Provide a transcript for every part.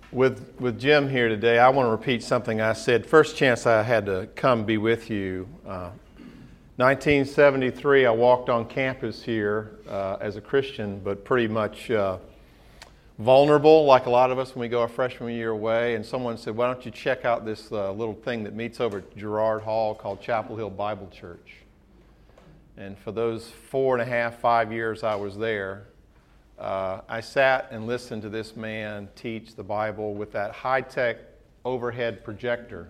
With Jim here today, I want to repeat something I said. First chance I had to come be with you. 1973, I walked on campus here as a Christian, but pretty much vulnerable, like a lot of us when we go our freshman year away. And someone said, "Why don't you check out this little thing that meets over at Girard Hall called Chapel Hill Bible Church?" And for those 4.5, 5 years I was there, I sat and listened to this man teach the Bible with that high-tech overhead projector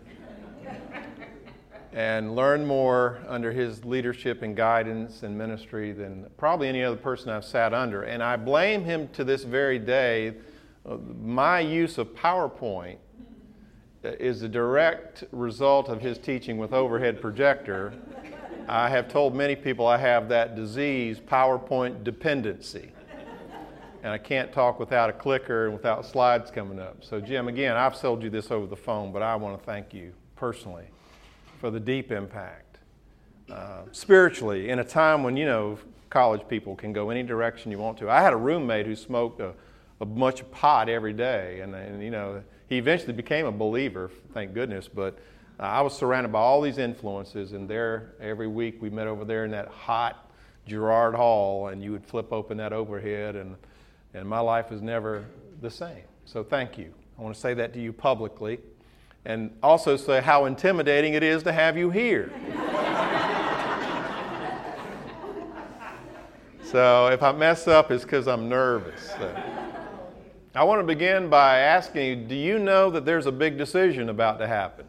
and learned more under his leadership and guidance and ministry than probably any other person I've sat under. And I blame him to this very day. My use of PowerPoint is a direct result of his teaching with overhead projector. I have told many people I have that disease, PowerPoint dependency. And I can't talk without a clicker and without slides coming up. So Jim, again, I've sold you this over the phone, but I want to thank you personally for the deep impact. Spiritually, in a time when, college people can go any direction you want to. I had a roommate who smoked a bunch of pot every day, and he eventually became a believer, thank goodness, but I was surrounded by all these influences, and there, every week we met over there in that hot Girard Hall, and you would flip open that overhead, and my life is never the same. So thank you. I want to say that to you publicly, and also say how intimidating it is to have you here. So if I mess up, it's because I'm nervous. So. I want to begin by asking you, do you know that there's a big decision about to happen?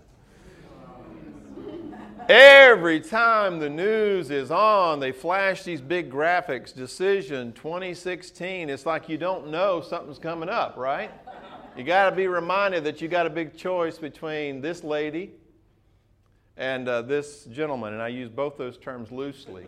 Every time the news is on, they flash these big graphics, decision 2016. It's like you don't know something's coming up, right? You got to be reminded that you got a big choice between this lady and this gentleman, and I use both those terms loosely.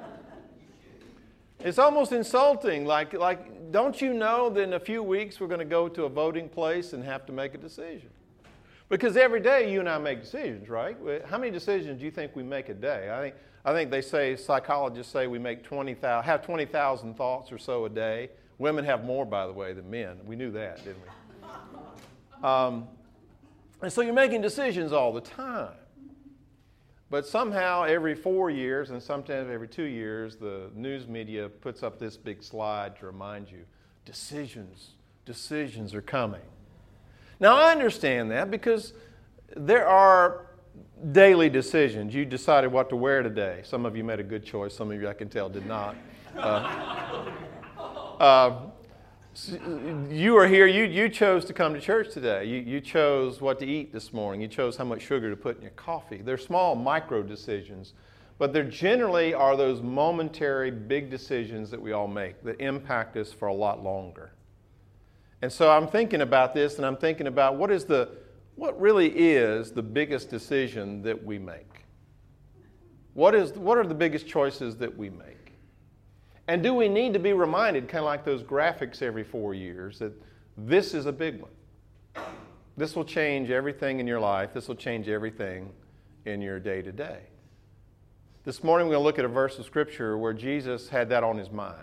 It's almost insulting, like don't you know that in a few weeks we're going to go to a voting place and have to make a decision? Because every day you and I make decisions, right? How many decisions do you think we make a day? I think they say, psychologists say we make 20,000 thoughts or so a day. Women have more, by the way, than men. We knew that, didn't we? And so you're making decisions all the time. But somehow every 4 years and sometimes every 2 years, the news media puts up this big slide to remind you, decisions are coming. Now, I understand that because there are daily decisions. You decided what to wear today. Some of you made a good choice. Some of you, I can tell, did not. You are here. You chose to come to church today. You chose what to eat this morning. You chose how much sugar to put in your coffee. They're small micro decisions, but there generally are those momentary big decisions that we all make that impact us for a lot longer. And so I'm thinking about this, and I'm thinking about what really is the biggest decision that we make? What are the biggest choices that we make? And do we need to be reminded, kind of like those graphics every 4 years, that this is a big one? This will change everything in your life. This will change everything in your day-to-day. This morning we're going to look at a verse of Scripture where Jesus had that on his mind.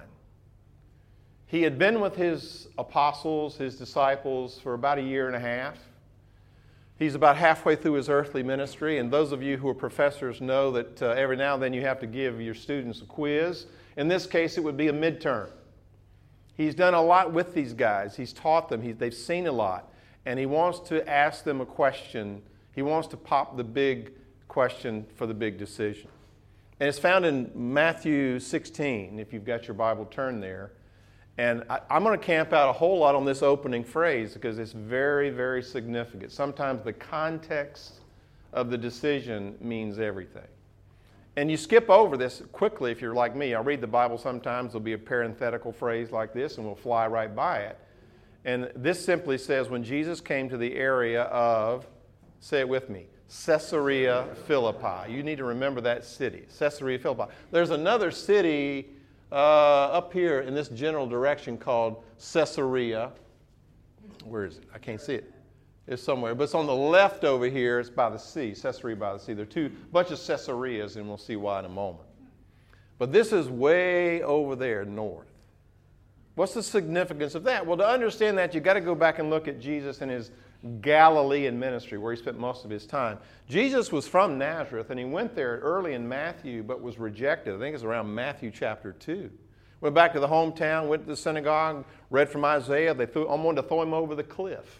He had been with his apostles, his disciples, for about 1.5 years. He's about halfway through his earthly ministry, and those of you who are professors know that every now and then you have to give your students a quiz. In this case, it would be a midterm. He's done a lot with these guys. He's taught them. They've seen a lot, and he wants to ask them a question. He wants to pop the big question for the big decision. And it's found in Matthew 16, if you've got your Bible turned there. And I'm going to camp out a whole lot on this opening phrase because it's very, very significant. Sometimes the context of the decision means everything. And you skip over this quickly if you're like me. I read the Bible sometimes. There'll be a parenthetical phrase like this and we'll fly right by it. And this simply says, when Jesus came to the area of, say it with me, Caesarea Philippi. You need to remember that city, Caesarea Philippi. There's another city up here in this general direction called Caesarea. Where is it? I can't see it. It's somewhere. But it's on the left over here. It's by the sea, Caesarea by the sea. There are bunch of Caesareas, and we'll see why in a moment. But this is way over there north. What's the significance of that? Well, to understand that, you've got to go back and look at Jesus and his Galilean ministry, where he spent most of his time. Jesus was from Nazareth, and he went there early in Matthew, but was rejected. I think it's around Matthew chapter 2. Went back to the hometown, went to the synagogue, read from Isaiah. They wanted to throw him over the cliff.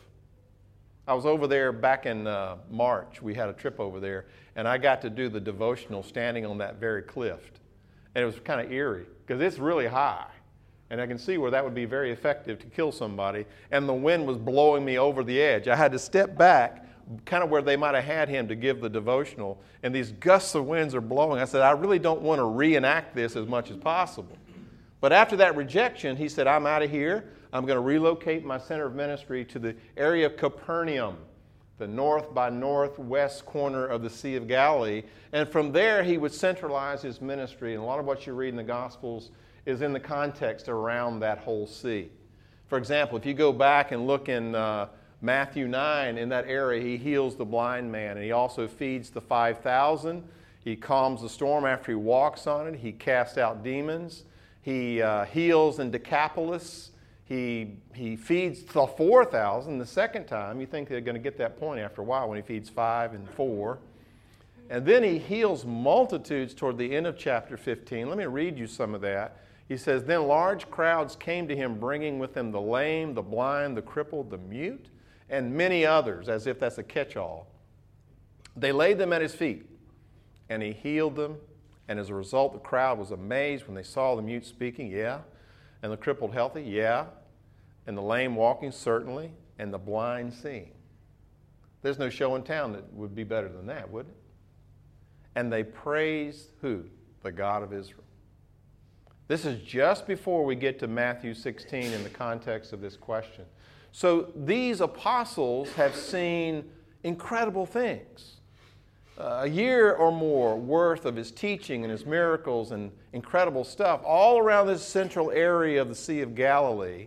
I was over there back in March. We had a trip over there, and I got to do the devotional standing on that very cliff. And it was kind of eerie, because it's really high. And I can see where that would be very effective to kill somebody. And the wind was blowing me over the edge. I had to step back, kind of where they might have had him to give the devotional. And these gusts of winds are blowing. I said, I really don't want to reenact this as much as possible. But after that rejection, he said, I'm out of here. I'm going to relocate my center of ministry to the area of Capernaum, the north by northwest corner of the Sea of Galilee. And from there, he would centralize his ministry. And a lot of what you read in the Gospels is in the context around that whole sea. For example, if you go back and look in Matthew 9, in that area, he heals the blind man, and he also feeds the 5,000. He calms the storm after he walks on it. He casts out demons. He heals in Decapolis. He feeds the 4,000 the second time. You think they're going to get that point after a while when he feeds 5 and 4. And then he heals multitudes toward the end of chapter 15. Let me read you some of that. He says, then large crowds came to him, bringing with them the lame, the blind, the crippled, the mute, and many others, as if that's a catch-all. They laid them at his feet, and he healed them. And as a result, the crowd was amazed when they saw the mute speaking, yeah, and the crippled healthy, yeah, and the lame walking, certainly, and the blind seeing. There's no show in town that would be better than that, would it? And they praised who? The God of Israel. This is just before we get to Matthew 16 in the context of this question. So these apostles have seen incredible things. A year or more worth of his teaching and his miracles and incredible stuff all around this central area of the Sea of Galilee.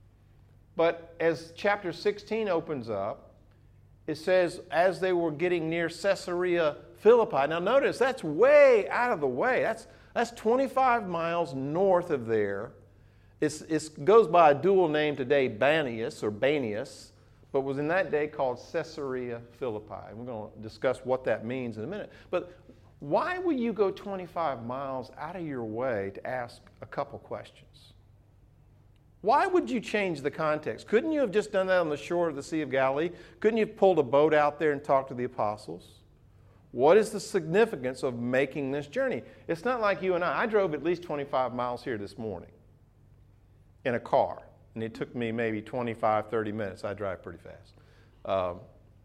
But as chapter 16 opens up, it says, as they were getting near Caesarea Philippi. Now notice, that's way out of the way. That's 25 miles north of there. It goes by a dual name today, Banias, but was in that day called Caesarea Philippi. And we're going to discuss what that means in a minute. But why would you go 25 miles out of your way to ask a couple questions? Why would you change the context? Couldn't you have just done that on the shore of the Sea of Galilee? Couldn't you have pulled a boat out there and talked to the apostles? What is the significance of making this journey? It's not like you and I. I drove at least 25 miles here this morning in a car, and it took me maybe 25, 30 minutes. I drive pretty fast.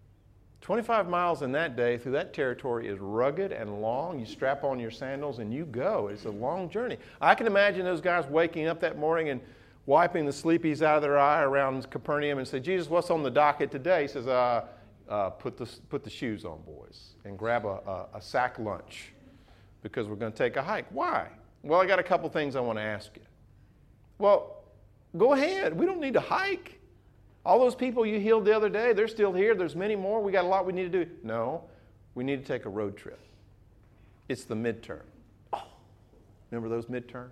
25 miles in that day through that territory is rugged and long. You strap on your sandals and you go. It's a long journey. I can imagine those guys waking up that morning and wiping the sleepies out of their eye around Capernaum and say, Jesus, what's on the docket today? He says, put the shoes on, boys, and grab a sack lunch because we're going to take a hike. Why? Well, I got a couple things I want to ask you. Well, go ahead. We don't need to hike. All those people you healed the other day, they're still here. There's many more. We got a lot we need to do. No, we need to take a road trip. It's the midterm. Oh, remember those midterms?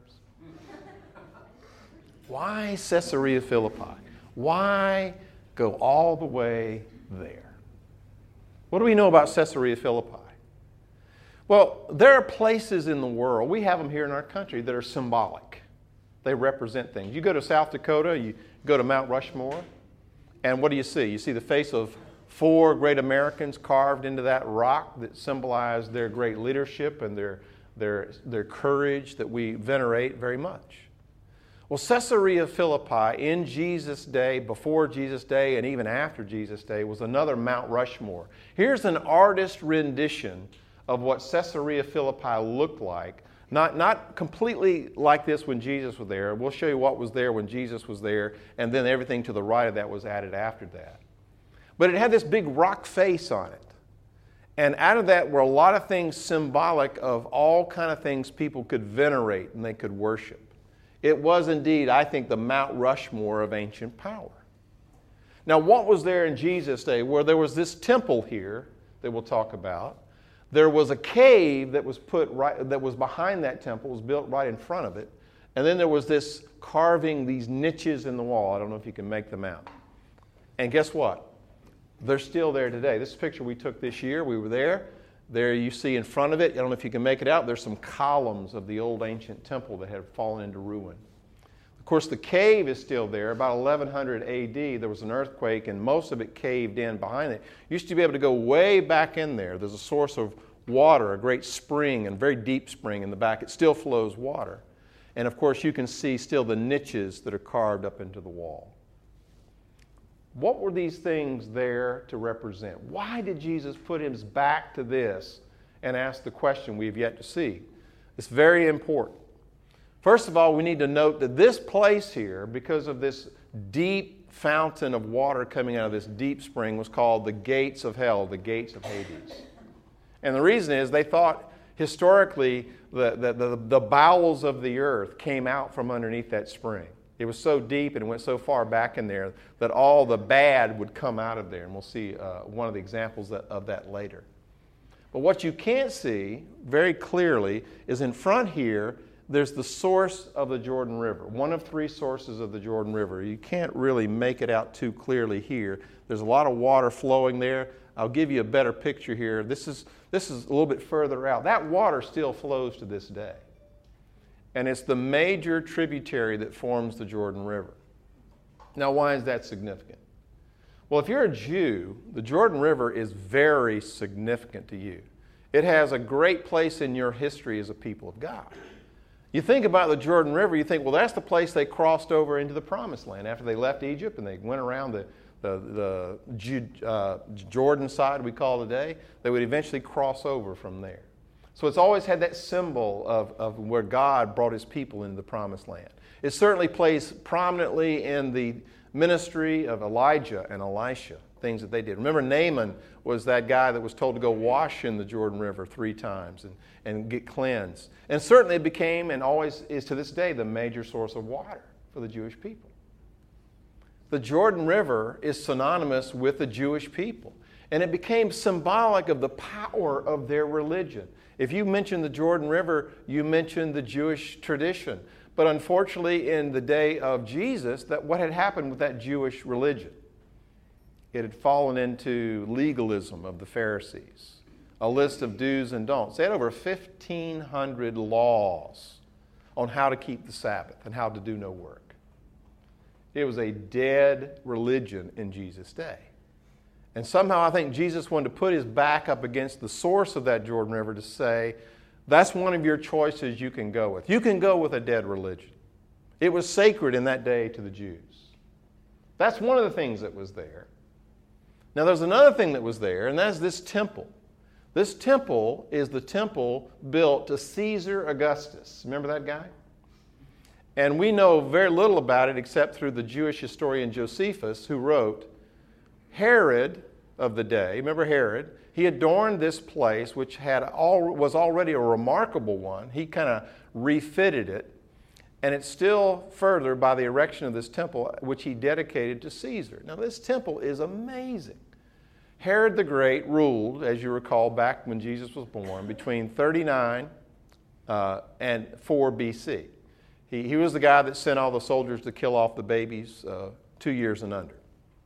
Why Caesarea Philippi? Why go all the way there? What do we know about Caesarea Philippi? Well, there are places in the world, we have them here in our country, that are symbolic. They represent things. You go to South Dakota, you go to Mount Rushmore, and what do you see? You see the face of 4 great Americans carved into that rock that symbolize their great leadership and their courage that we venerate very much. Well, Caesarea Philippi in Jesus' day, before Jesus' day, and even after Jesus' day was another Mount Rushmore. Here's an artist rendition of what Caesarea Philippi looked like. Not completely like this when Jesus was there. We'll show you what was there when Jesus was there, and then everything to the right of that was added after that. But it had this big rock face on it. And out of that were a lot of things symbolic of all kind of things people could venerate and they could worship. It was indeed, I think, the Mount Rushmore of ancient power. Now, what was there in Jesus' day? Where there was this temple here that we'll talk about. There was a cave that was behind that temple, was built right in front of it. And then there was this carving, these niches in the wall. I don't know if you can make them out. And guess what? They're still there today. This picture we took this year. We were there. There you see in front of it, I don't know if you can make it out, there's some columns of the old ancient temple that had fallen into ruin. Of course, the cave is still there. About 1100 AD, there was an earthquake, and most of it caved in behind it. You used to be able to go way back in there. There's a source of water, a great spring, and a very deep spring in the back. It still flows water. And of course, you can see still the niches that are carved up into the wall. What were these things there to represent? Why did Jesus put his back to this and ask the question we have yet to see? It's very important. First of all, we need to note that this place here, because of this deep fountain of water coming out of this deep spring, was called the gates of hell, the gates of Hades. And the reason is they thought historically the bowels of the earth came out from underneath that spring. It was so deep and it went so far back in there that all the bad would come out of there. And we'll see one of the examples of that later. But what you can't see very clearly is in front here, there's the source of the Jordan River, one of three sources of the Jordan River. You can't really make it out too clearly here. There's a lot of water flowing there. I'll give you a better picture here. This is a little bit further out. That water still flows to this day. And it's the major tributary that forms the Jordan River. Now, why is that significant? Well, if you're a Jew, the Jordan River is very significant to you. It has a great place in your history as a people of God. You think about the Jordan River, you think, well, that's the place they crossed over into the Promised Land after they left Egypt and they went around the Jordan side we call today. They would eventually cross over from there. So it's always had that symbol of where God brought his people into the Promised Land. It certainly plays prominently in the ministry of Elijah and Elisha, things that they did. Remember, Naaman was that guy that was told to go wash in the Jordan River 3 times and get cleansed. And certainly it became, and always is to this day, the major source of water for the Jewish people. The Jordan River is synonymous with the Jewish people. And it became symbolic of the power of their religion. If you mention the Jordan River, you mention the Jewish tradition. But unfortunately, in the day of Jesus, what had happened with that Jewish religion? It had fallen into legalism of the Pharisees, a list of do's and don'ts. They had over 1,500 laws on how to keep the Sabbath and how to do no work. It was a dead religion in Jesus' day. And somehow I think Jesus wanted to put his back up against the source of that Jordan River to say, that's one of your choices you can go with. You can go with a dead religion. It was sacred in that day to the Jews. That's one of the things that was there. Now there's another thing that was there, and that's this temple. This temple is the temple built to Caesar Augustus. Remember that guy? And we know very little about it except through the Jewish historian Josephus, who wrote, Herod of the day, remember Herod, he adorned this place, which was already a remarkable one. He kind of refitted it, and it's still furthered by the erection of this temple, which he dedicated to Caesar. Now, this temple is amazing. Herod the Great ruled, as you recall, back when Jesus was born, between 39 and 4 BC. He was the guy that sent all the soldiers to kill off the babies 2 years and under.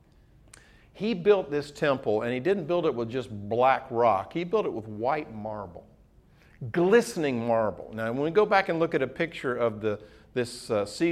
He built this temple, and he didn't build it with just black rock. He built it with white marble, glistening marble. Now, when we go back and look at a picture of this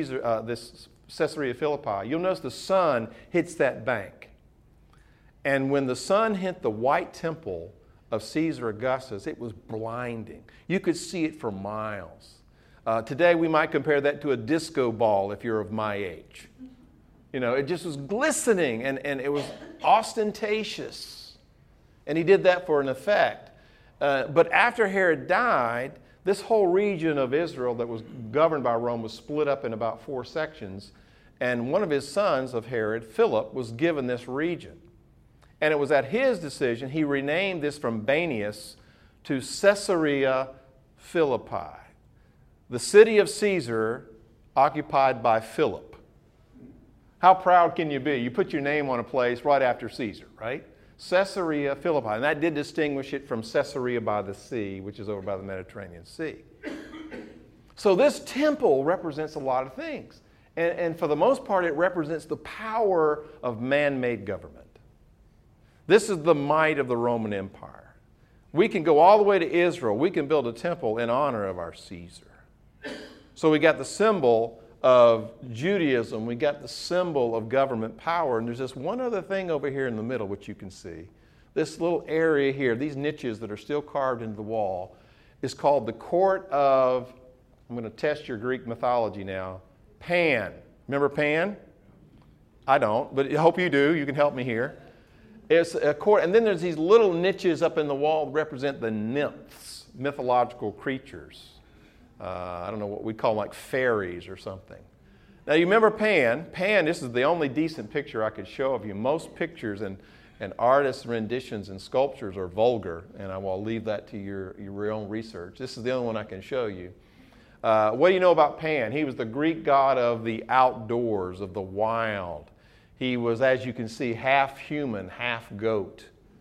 Caesarea Philippi, you'll notice the sun hits that bank. And when the sun hit the white temple of Caesar Augustus, it was blinding. You could see it for miles. Today, we might compare that to a disco ball if you're of my age. You know, it just was glistening and it was ostentatious. And he did that for an effect. But after Herod died, this whole region of Israel that was governed by Rome was split up in about 4 sections. And one of his sons of Herod, Philip, was given this region. And it was at his decision, he renamed this from Banias to Caesarea Philippi, the city of Caesar occupied by Philip. How proud can you be? You put your name on a place right after Caesar, right? Caesarea Philippi. And that did distinguish it from Caesarea by the sea, which is over by the Mediterranean Sea. So this temple represents a lot of things. And for the most part, it represents the power of man-made government. This is the might of the Roman Empire. We can go all the way to Israel. We can build a temple in honor of our Caesar. So we got the symbol of Judaism. We got the symbol of government power. And there's this one other thing over here in the middle, which you can see. This little area here, these niches that are still carved into the wall, is called the court of, I'm going to test your Greek mythology now, Pan. Remember Pan? I don't, but I hope you do. You can help me here. It's a court, and then there's these little niches up in the wall that represent the nymphs, mythological creatures. I don't know what we call them, like fairies or something. Now you remember Pan. Pan, this is the only decent picture I could show of you. Most pictures and artists' renditions and sculptures are vulgar, and I will leave that to your own research. This is the only one I can show you. What do you know about Pan? He was the Greek god of the outdoors, of the wild. He was, as you can see, half human, half goat.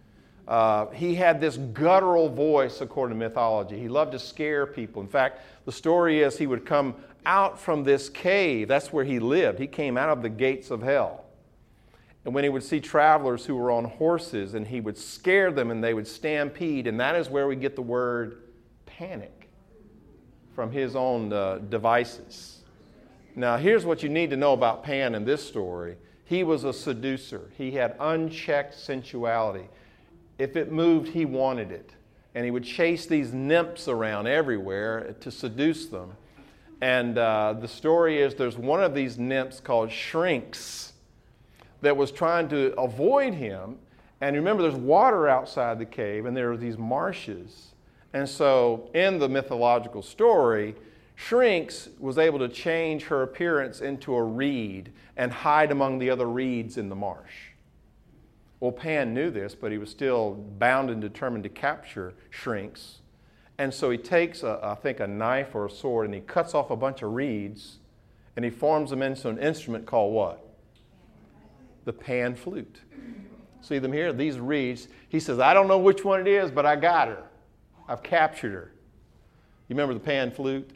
He had this guttural voice, according to mythology. He loved to scare people. In fact, the story is he would come out from this cave. That's where he lived. He came out of the gates of hell. And when he would see travelers who were on horses, and he would scare them and they would stampede, and that is where we get the word panic from his own devices. Now, here's what you need to know about Pan in this story. He was a seducer. He had unchecked sensuality. If it moved, he wanted it. And he would chase these nymphs around everywhere to seduce them. And the story is there's one of these nymphs called Syrinx that was trying to avoid him. And remember, there's water outside the cave, and there are these marshes. And so in the mythological story, Syrinx was able to change her appearance into a reed and hide among the other reeds in the marsh. Well, Pan knew this, but he was still bound and determined to capture Syrinx. And so he takes, I think, a knife or a sword, and he cuts off a bunch of reeds, and he forms them into an instrument called what? The pan flute. See them here? These reeds. He says, I don't know which one it is, but I got her. I've captured her. You remember the pan flute?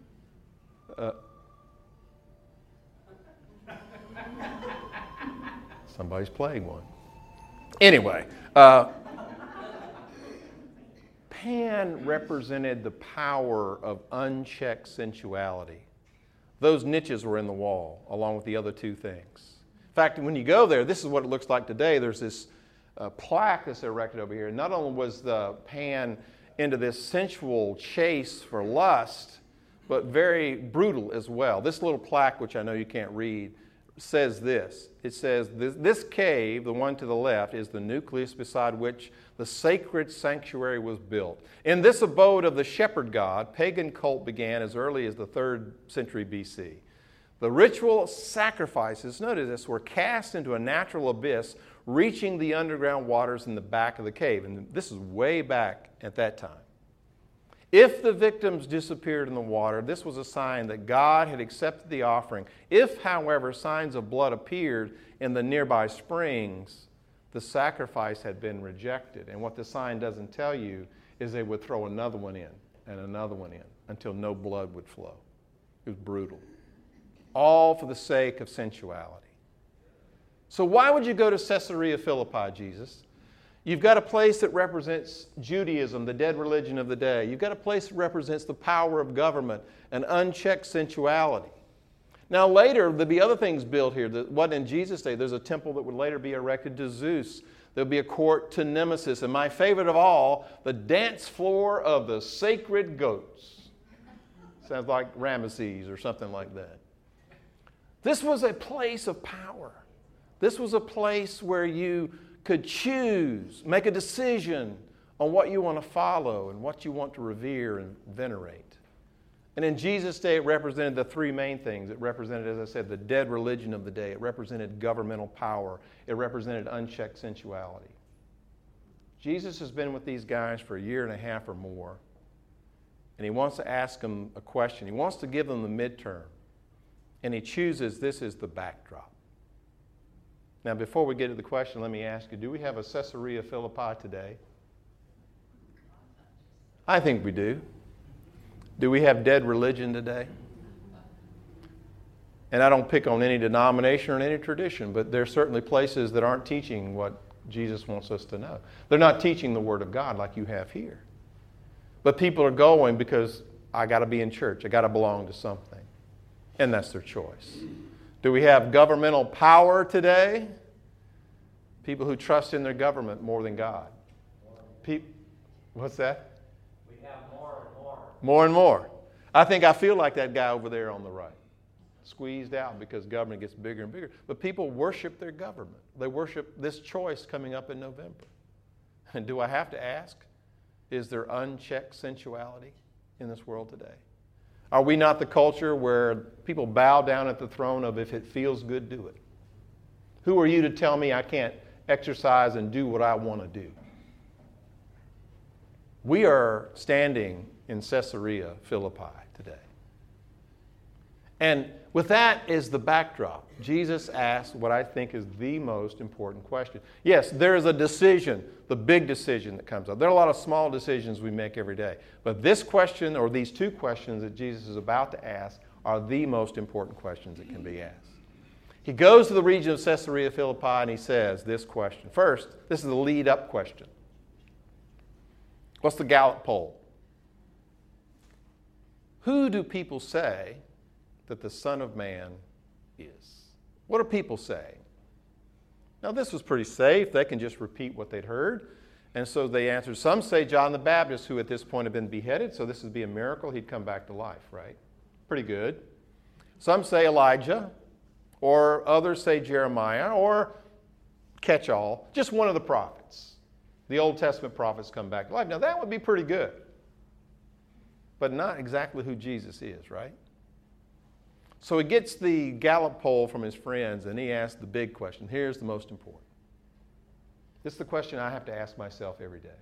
Somebody's playing one. Anyway, Pan represented the power of unchecked sensuality. Those niches were in the wall, along with the other two things. In fact, when you go there, this is what it looks like today. There's this plaque that's erected over here. Not only was the Pan into this sensual chase for lust, but very brutal as well. This little plaque, which I know you can't read, says this. It says, this cave, the one to the left, is the nucleus beside which the sacred sanctuary was built. In this abode of the shepherd god, pagan cult began as early as the 3rd century BC. The ritual sacrifices, notice this, were cast into a natural abyss, reaching the underground waters in the back of the cave. And this is way back at that time. If the victims disappeared in the water, this was a sign that God had accepted the offering. If, however, signs of blood appeared in the nearby springs, the sacrifice had been rejected. And what the sign doesn't tell you is they would throw another one in and another one in until no blood would flow. It was brutal. All for the sake of sensuality. So why would you go to Caesarea Philippi, Jesus? You've got a place that represents Judaism, the dead religion of the day. You've got a place that represents the power of government and unchecked sensuality. Now later, there'll be other things built here. That wasn't in Jesus' day. There's a temple that would later be erected to Zeus. There'll be a court to Nemesis. And my favorite of all, the dance floor of the sacred goats. Sounds like Ramesses or something like that. This was a place of power. This was a place where you could choose, make a decision on what you want to follow and what you want to revere and venerate. And in Jesus' day, it represented the three main things. It represented, as I said, the dead religion of the day. It represented governmental power. It represented unchecked sensuality. Jesus has been with these guys for a year and a half or more, and he wants to ask them a question. He wants to give them the midterm, and he chooses this as the backdrop. Now, before we get to the question, let me ask you, do we have a Caesarea Philippi today? I think we do. Do we have dead religion today? And I don't pick on any denomination or any tradition, but there are certainly places that aren't teaching what Jesus wants us to know. They're not teaching the Word of God like you have here. But people are going because I got to be in church. I got to belong to something. And that's their choice. Do we have governmental power today? People who trust in their government more than God. What's that? We have more and more. More and more. I feel like that guy over there on the right. Squeezed out because government gets bigger and bigger. But people worship their government. They worship this choice coming up in November. And do I have to ask, is there unchecked sensuality in this world today? Are we not the culture where people bow down at the throne of if it feels good, do it? Who are you to tell me I can't exercise and do what I want to do? We are standing in Caesarea Philippi today. And with that as the backdrop, Jesus asked what I think is the most important question. Yes, there is a decision, the big decision that comes up. There are a lot of small decisions we make every day. But this question, or these two questions that Jesus is about to ask, are the most important questions that can be asked. He goes to the region of Caesarea Philippi and he says this question. First, this is the lead-up question. What's the Gallup poll? Who do people say that the Son of Man is? What do people say? Now, this was pretty safe. They can just repeat what they'd heard. And so they answered. Some say John the Baptist, who at this point had been beheaded, so this would be a miracle. He'd come back to life, right? Pretty good. Some say Elijah, or others say Jeremiah, or catch-all, just one of the prophets. The Old Testament prophets come back to life. Now, that would be pretty good. But not exactly who Jesus is, right? So he gets the Gallup poll from his friends, and he asks the big question. Here's the most important. This is the question I have to ask myself every day.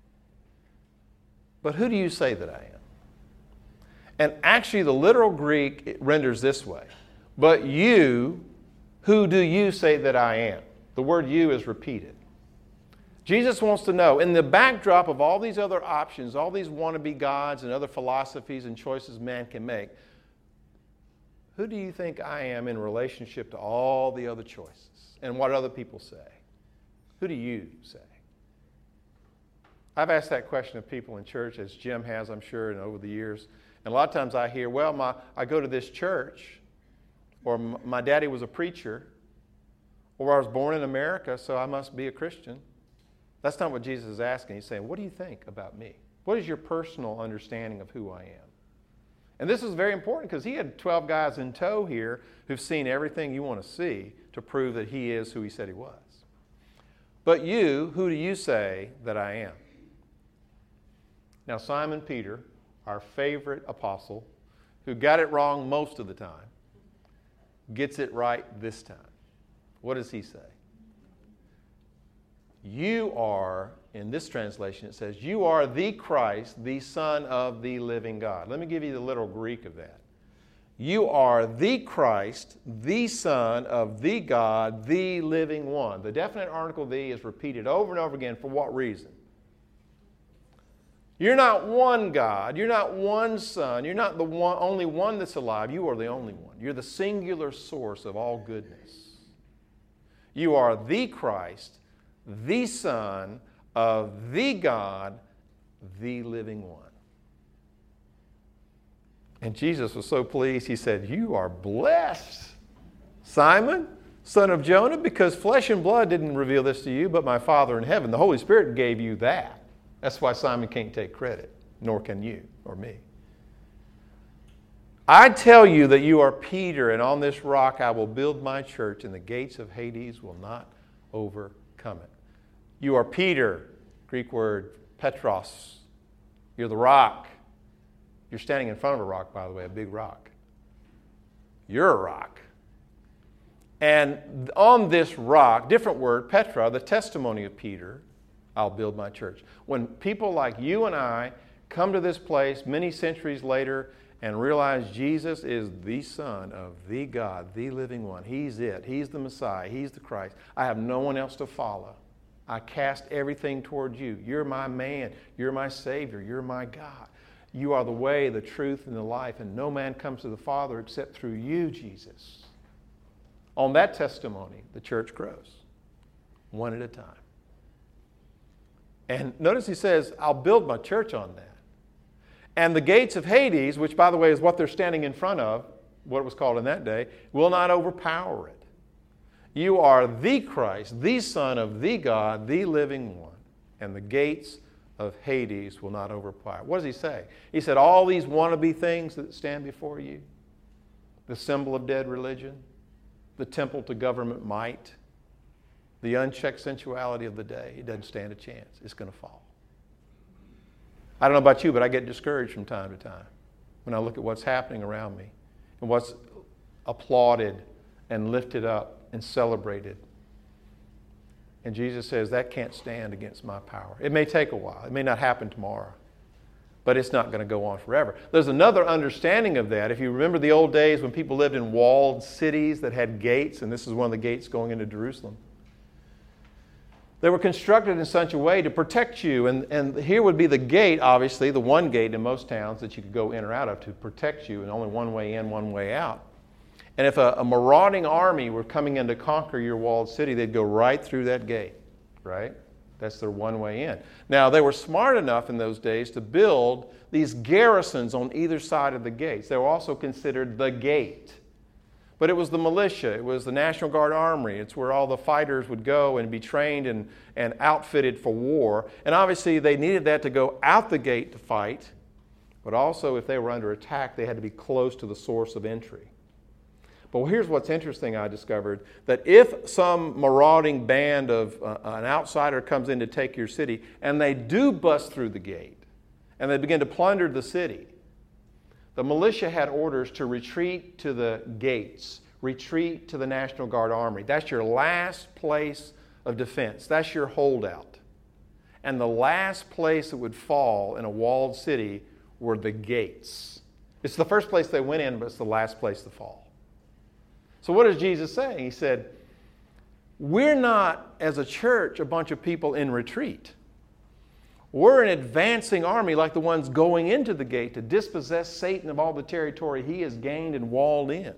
But who do you say that I am? And actually, the literal Greek it renders this way. But you, who do you say that I am? The word you is repeated. Jesus wants to know, in the backdrop of all these other options, all these wannabe gods and other philosophies and choices man can make, who do you think I am in relationship to all the other choices and what other people say? Who do you say? I've asked that question of people in church, as Jim has, I'm sure, and over the years. And a lot of times I hear, well, I go to this church, or my daddy was a preacher, or I was born in America, so I must be a Christian. That's not what Jesus is asking. He's saying, what do you think about me? What is your personal understanding of who I am? And this is very important because he had 12 guys in tow here who've seen everything you want to see to prove that he is who he said he was. But you, who do you say that I am? Now, Simon Peter, our favorite apostle, who got it wrong most of the time, gets it right this time. What does he say? You are, in this translation it says, you are the Christ, the Son of the living God. Let me give you the literal Greek of that. You are the Christ, the Son of the God, the living one. The definite article the is repeated over and over again. For what reason? You're not one God. You're not one Son. You're not the only one that's alive. You are the only one. You're the singular source of all goodness. You are the Christ, the Son of the God, the living one. And Jesus was so pleased, he said, you are blessed, Simon, son of Jonah, because flesh and blood didn't reveal this to you, but my Father in heaven. The Holy Spirit gave you that. That's why Simon can't take credit, nor can you or me. I tell you that you are Peter, and on this rock I will build my church, and the gates of Hades will not overcome it. You are Peter, Greek word Petros. You're the rock. You're standing in front of a rock, by the way, a big rock. You're a rock. And on this rock, different word, Petra, the testimony of Peter, I'll build my church. When people like you and I come to this place many centuries later and realize Jesus is the Son of the God, the living one. He's it. He's the Messiah. He's the Christ. I have no one else to follow. I cast everything toward you. You're my man. You're my Savior. You're my God. You are the way, the truth, and the life, and no man comes to the Father except through you, Jesus. On that testimony, the church grows, one at a time. And notice he says, I'll build my church on that. And the gates of Hades, which, by the way, is what they're standing in front of, what it was called in that day, will not overpower it. You are the Christ, the Son of the God, the living one. And the gates of Hades will not overpower. What does he say? He said, all these wannabe things that stand before you, the symbol of dead religion, the temple to government might, the unchecked sensuality of the day, it doesn't stand a chance. It's going to fall. I don't know about you, but I get discouraged from time to time when I look at what's happening around me and what's applauded and lifted up and celebrated. And Jesus says, that can't stand against my power. It may take a while. It may not happen tomorrow. But it's not going to go on forever. There's another understanding of that. If you remember the old days when people lived in walled cities that had gates, and this is one of the gates going into Jerusalem, they were constructed in such a way to protect you. And here would be the gate, obviously, the one gate in most towns that you could go in or out of to protect you, and only one way in, one way out. And if a marauding army were coming in to conquer your walled city, they'd go right through that gate, right? That's their one way in. Now, they were smart enough in those days to build these garrisons on either side of the gates. They were also considered the gate. But it was the militia. It was the National Guard Armory. It's where all the fighters would go and be trained and outfitted for war. And obviously, they needed that to go out the gate to fight. But also, if they were under attack, they had to be close to the source of entry. But here's what's interesting, I discovered, that if some marauding band of an outsider comes in to take your city, and they do bust through the gate, and they begin to plunder the city, the militia had orders to retreat to the gates, retreat to the National Guard Armory. That's your last place of defense. That's your holdout. And the last place that would fall in a walled city were the gates. It's the first place they went in, but it's the last place to fall. So what is Jesus saying? He said, we're not, as a church, a bunch of people in retreat. We're an advancing army like the ones going into the gate to dispossess Satan of all the territory he has gained and walled in.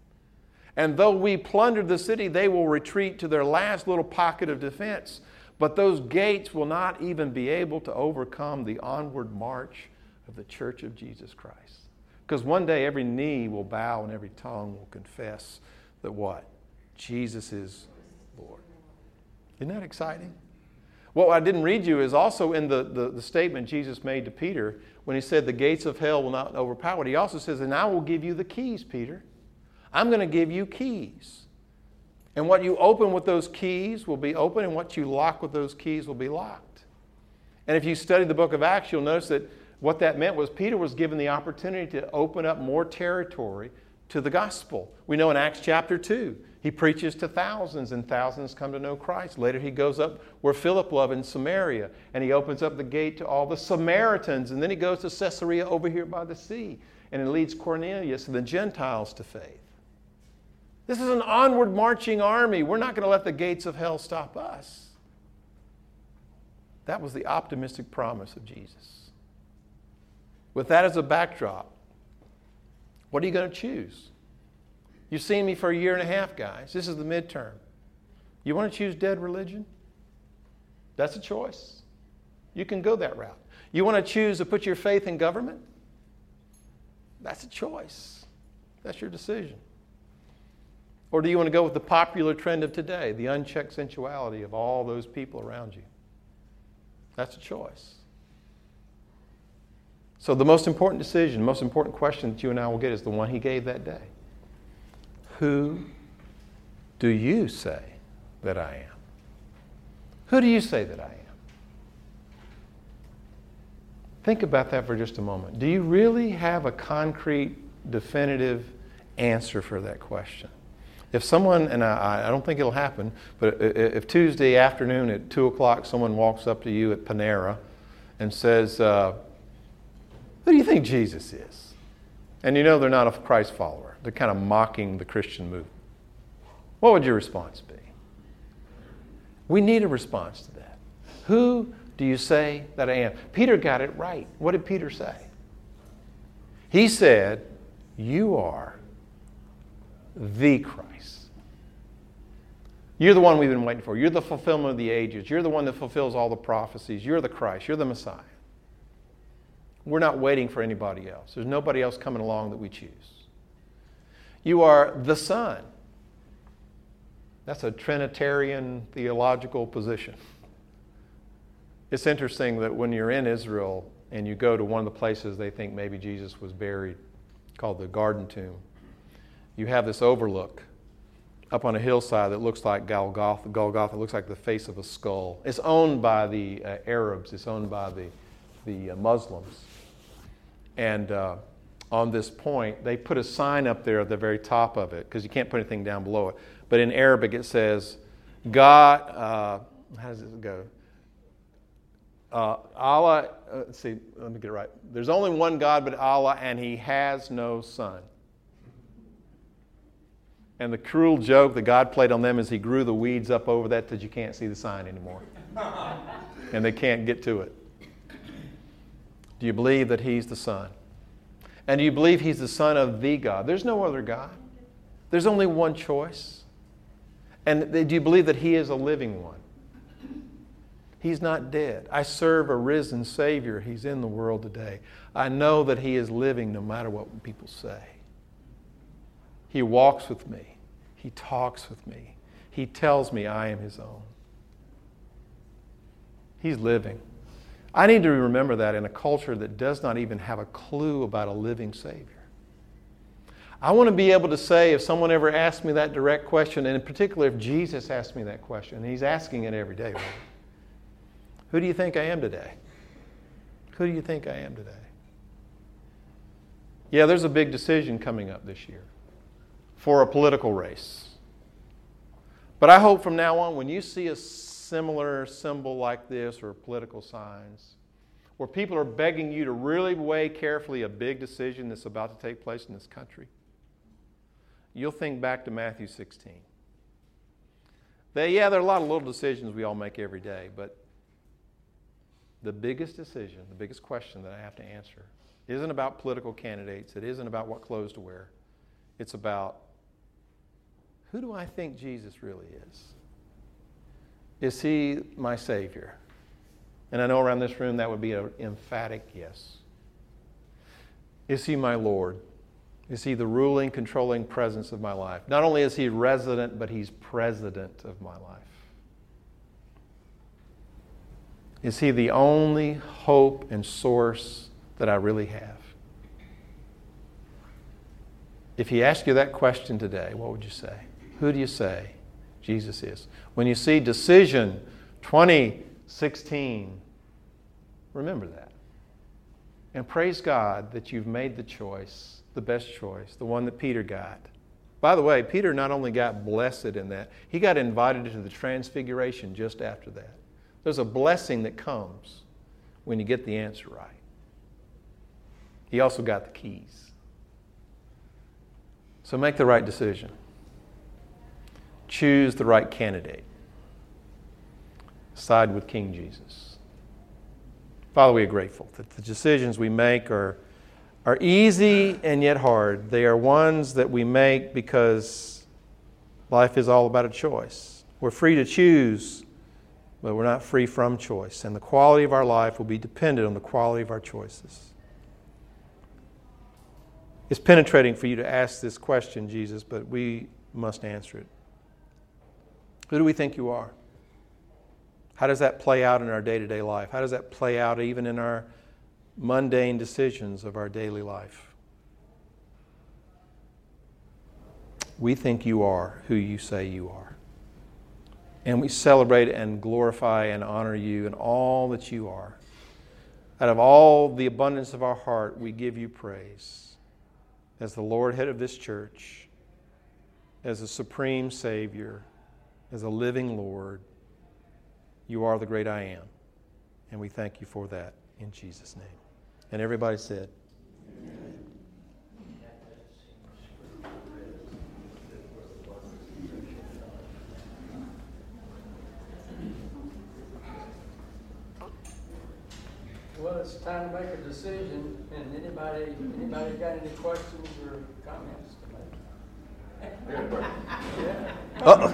And though we plundered the city, they will retreat to their last little pocket of defense. But those gates will not even be able to overcome the onward march of the Church of Jesus Christ. Because one day every knee will bow and every tongue will confess that what? Jesus is Lord. Isn't that exciting? What I didn't read you is also in the statement Jesus made to Peter when he said the gates of hell will not overpower it. He also says, and I will give you the keys, Peter. I'm going to give you keys. And what you open with those keys will be open, and what you lock with those keys will be locked. And if you study the book of Acts, you'll notice that what that meant was Peter was given the opportunity to open up more territory to the gospel. We know in Acts chapter 2, he preaches to thousands, and thousands come to know Christ. Later he goes up where Philip was in Samaria, and he opens up the gate to all the Samaritans, and then he goes to Caesarea over here by the sea, and it leads Cornelius and the Gentiles to faith. This is an onward marching army. We're not going to let the gates of hell stop us. That was the optimistic promise of Jesus. With that as a backdrop, what are you going to choose? You've seen me for a year and a half, guys. This is the midterm. You want to choose dead religion? That's a choice. You can go that route. You want to choose to put your faith in government? That's a choice. That's your decision. Or do you want to go with the popular trend of today, the unchecked sensuality of all those people around you? That's a choice. So the most important decision, most important question that you and I will get is the one he gave that day. Who do you say that I am? Who do you say that I am? Think about that for just a moment. Do you really have a concrete, definitive answer for that question? If someone, and I don't think it'll happen, but if Tuesday afternoon at 2 o'clock someone walks up to you at Panera and says, who do you think Jesus is? And you know they're not a Christ follower. They're kind of mocking the Christian movement. What would your response be? We need a response to that. Who do you say that I am? Peter got it right. What did Peter say? He said, you are the Christ. You're the one we've been waiting for. You're the fulfillment of the ages. You're the one that fulfills all the prophecies. You're the Christ. You're the Messiah. We're not waiting for anybody else. There's nobody else coming along that we choose. You are the Son. That's a Trinitarian theological position. It's interesting that when you're in Israel and you go to one of the places they think maybe Jesus was buried, called the Garden Tomb, you have this overlook up on a hillside that looks like Golgotha. Golgotha looks like the face of a skull. It's owned by the Arabs. It's owned by the Muslims. And on this point, they put a sign up there at the very top of it, because you can't put anything down below it. But in Arabic it says, God, how does it go? Allah, let's see, let me get it right. There's only one God but Allah, and He has no son. And the cruel joke that God played on them is He grew the weeds up over that you can't see the sign anymore. And they can't get to it. Do you believe that He's the Son? And do you believe He's the Son of the God? There's no other God. There's only one choice. And do you believe that He is a living one? He's not dead. I serve a risen Savior. He's in the world today. I know that He is living no matter what people say. He walks with me. He talks with me. He tells me I am His own. He's living. I need to remember that in a culture that does not even have a clue about a living Savior. I want to be able to say, if someone ever asks me that direct question, and in particular if Jesus asked me that question, and He's asking it every day, right? Who do you think I am today? Who do you think I am today? Yeah, there's a big decision coming up this year for a political race. But I hope from now on, when you see a similar symbol like this or political signs, where people are begging you to really weigh carefully a big decision that's about to take place in this country, you'll think back to Matthew 16. There are a lot of little decisions we all make every day, but the biggest decision, the biggest question that I have to answer isn't about political candidates. It isn't about what clothes to wear. It's about, who do I think Jesus really is? Is He my Savior? And I know around this room that would be an emphatic yes. Is He my Lord? Is He the ruling, controlling presence of my life? Not only is He resident, but He's president of my life. Is He the only hope and source that I really have? If He asked you that question today, what would you say? Who do you say Jesus is? When you see Decision 2016, remember that. And praise God that you've made the choice, the best choice, the one that Peter got. By the way, Peter not only got blessed in that, he got invited into the transfiguration just after that. There's a blessing that comes when you get the answer right. He also got the keys. So make the right decision. Choose the right candidate. Side with King Jesus. Father, we are grateful that the decisions we make are easy and yet hard. They are ones that we make because life is all about a choice. We're free to choose, but we're not free from choice. And the quality of our life will be dependent on the quality of our choices. It's penetrating for you to ask this question, Jesus, but we must answer it. Who do we think you are? How does that play out in our day-to-day life? How does that play out even in our mundane decisions of our daily life? We think you are who you say you are. And we celebrate and glorify and honor you in all that you are. Out of all the abundance of our heart, we give you praise. As the Lord head of this church, as a supreme Savior, as a living Lord, you are the great I am. And we thank you for that in Jesus' name. And everybody said, Amen. Was it's time to make a decision, and anybody got any questions or comments to make? Yeah. Uh-oh.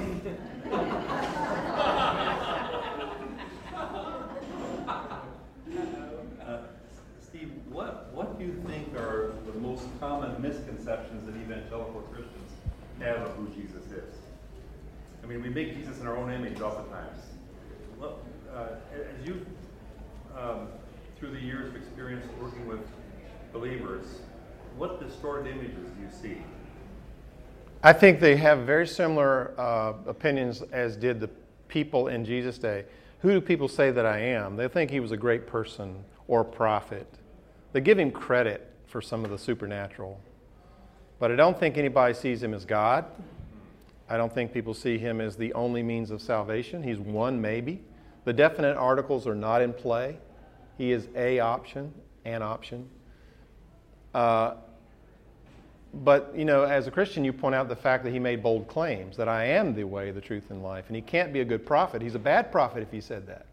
Steve, what do you think are the most common misconceptions that evangelical Christians have of who Jesus is? I mean, we make Jesus in our own image oftentimes. Well, as you, through the years of experience working with believers, what distorted images do you see? I think they have very similar opinions as did the people in Jesus' day. Who do people say that I am? They think he was a great person or a prophet. They give him credit for some of the supernatural. But I don't think anybody sees him as God. I don't think people see him as the only means of salvation. He's one, maybe. The definite articles are not in play. He is an option. But, you know, as a Christian, you point out the fact that he made bold claims, that I am the way, the truth, and life. And he can't be a good prophet. He's a bad prophet if he said that.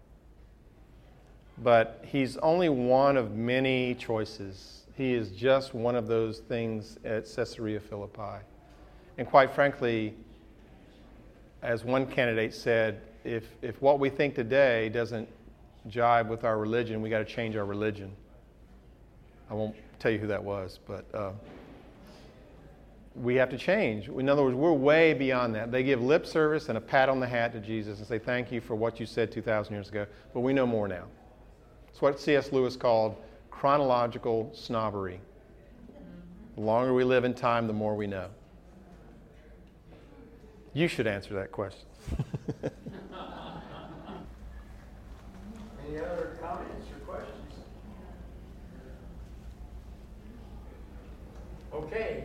But he's only one of many choices. He is just one of those things at Caesarea Philippi. And quite frankly, as one candidate said, if what we think today doesn't jibe with our religion, we got to change our religion. I won't tell you who that was, but we have to change. In other words, we're way beyond that. They give lip service and a pat on the hat to Jesus and say, thank you for what you said 2,000 years ago, but we know more now. It's what C.S. Lewis called chronological snobbery. The longer we live in time, the more we know. You should answer that question. Any other comments or questions? Okay.